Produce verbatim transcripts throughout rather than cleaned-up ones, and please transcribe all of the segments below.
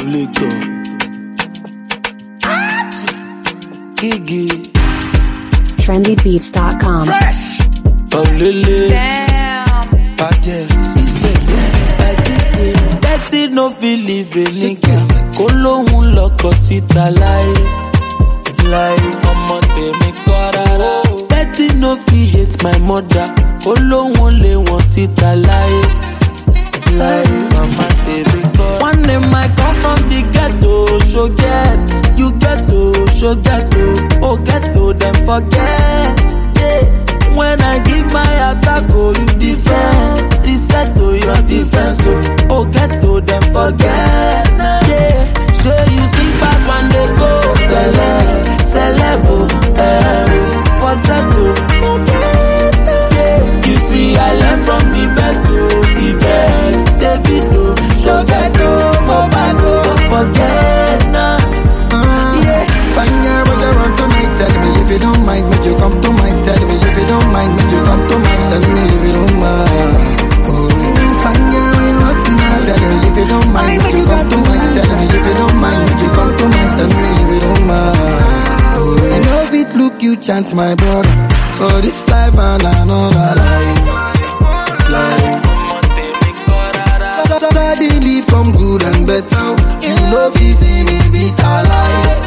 Lego. Gigi. trendy beats dot com. Fresh. Oh, Lily. Damn. Patel. Betty no feel live a nigga. Kolohun loko sita lie. Lie. Omo temi korara. Betty no feel hate my mother. Kolohun le won sita lie. Lie. Mama temi korara. One day I come from the ghetto. So get. You ghetto. So ghetto. Oh ghetto. Then forget. Yeah. When I give my attack, oh, you defend. Reset to your defense, oh, oh get to them forget. Yeah, so you see back when they go, Bele, Celebo, eh, Foseto, yeah. You see, I learn from the best to the best. Davido, Shogeto, Mobago, don't forget now. Yeah, fine girl, but you run tonight. Tell me if you don't mind, make you come to mind. Tell me if you don't mind, make you come to mind. Tell me if you don't mind. Oh, fine girl, what you want tonight? Tell me if you don't mind, make you come to mind. Tell me if you don't mind, make you come to mind. Tell me if you don't mind. Oh, I know if it look you chance, my brother. For this life and another life. Life. Suddenly from good and better. You know if you see me beat alive.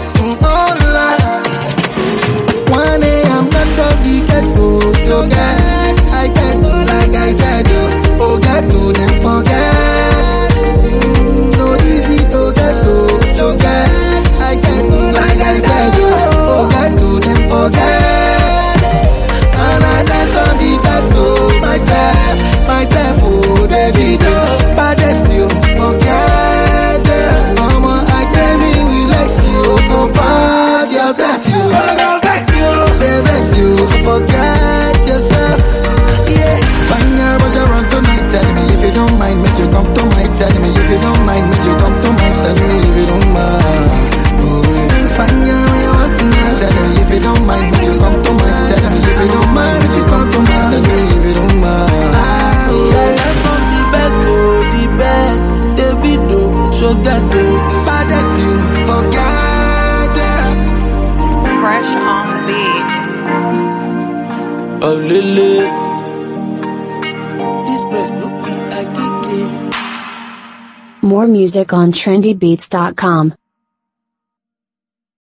One day I'm done cause we get good to get. I get to like I said, yo. Oh, get to them forget. Mm, no easy to get to, to get. I get to like I said, yo. Oh, get to them forget. And I dance on the dance to myself, myself, oh, Davido. Baddest you, forget. Yeah. Mama, I came in with less you. Compare yourself, you. You forget yourself, yeah. Fine girl, but you run tonight. Tell me if you don't mind, make you come to mind. Tell me if you don't mind, make you come to mind. Tell me if you don't mind. Oh, fine girl, what you want tonight? Tell me if you don't mind, make you come to mind. Tell me if you don't mind, make you come to mind. Tell me if you don't mind. Oh, I learn from the best, oh, the best. Davido, Shogeto, baddest you forget. Fresh on the beat. Oh, Lily. This bread look be a kiki. More music on trendy beats dot com.